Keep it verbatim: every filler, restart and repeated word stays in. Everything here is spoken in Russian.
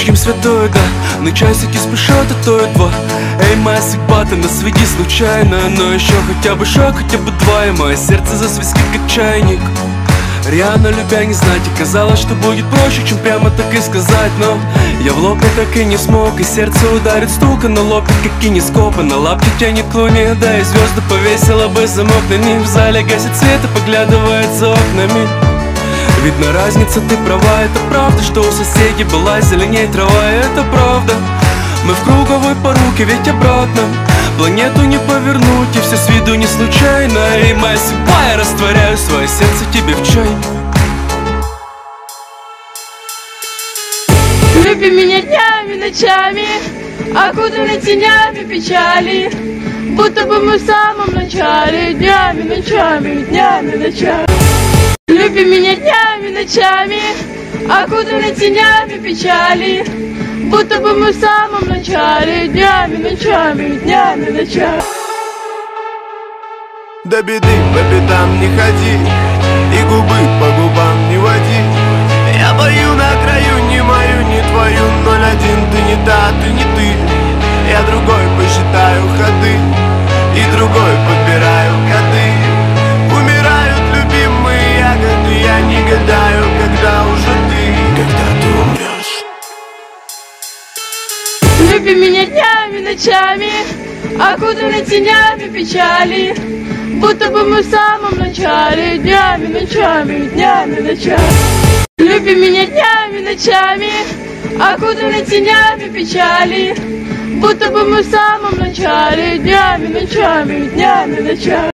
ничьим святой, да. На часики спешат, а то и два. Эй, моя судьба, ты нас веди случайно. Но еще хотя бы шаг, хотя бы два, и мое сердце засвистит, как чайник. Реально любя не знать, и казалось, что будет проще, чем прямо так и сказать. Но я в лоб я так и не смог, и сердце ударит стука на лоб, как кинескопы. На лапке тянет к луне, да, и звезды повесила бы замок на них. В зале гасит свет и поглядывает за окнами. Видно разница, ты права, это правда, что у соседей была зеленей трава, и это правда. Мы в круговой поруке, ведь обратно планету не повернуть, и все с виду не случайно. И моя судьба, я растворяю свое сердце тебе в чай. Люби меня днями, ночами, окутаны тенями печали, будто бы мы в самом начале. Днями, ночами, днями, ночами. Люби меня днями, ночами, окутаны тенями печали, будто бы мы в самом начале. Днями, ночами, днями, ночами. До беды по пятам не ходи, и губы по губам не води. Я бою на краю, не мою, не твою. Ноль один, ты не та, ты не ты. Я другой посчитаю ходы, и другой подбираю коды. Умирают любимые ягоды, я не гадаю, когда уже ты, когда ты умрешь. Люби меня днями, ночами, окутаны тенями печали, будто бы мы в самом начале. Днями, ночами, днями, ночами. Люби меня днями, ночами, окутаны тенями печали, будто бы мы в самом начале. Днями, ночами, днями, ночами.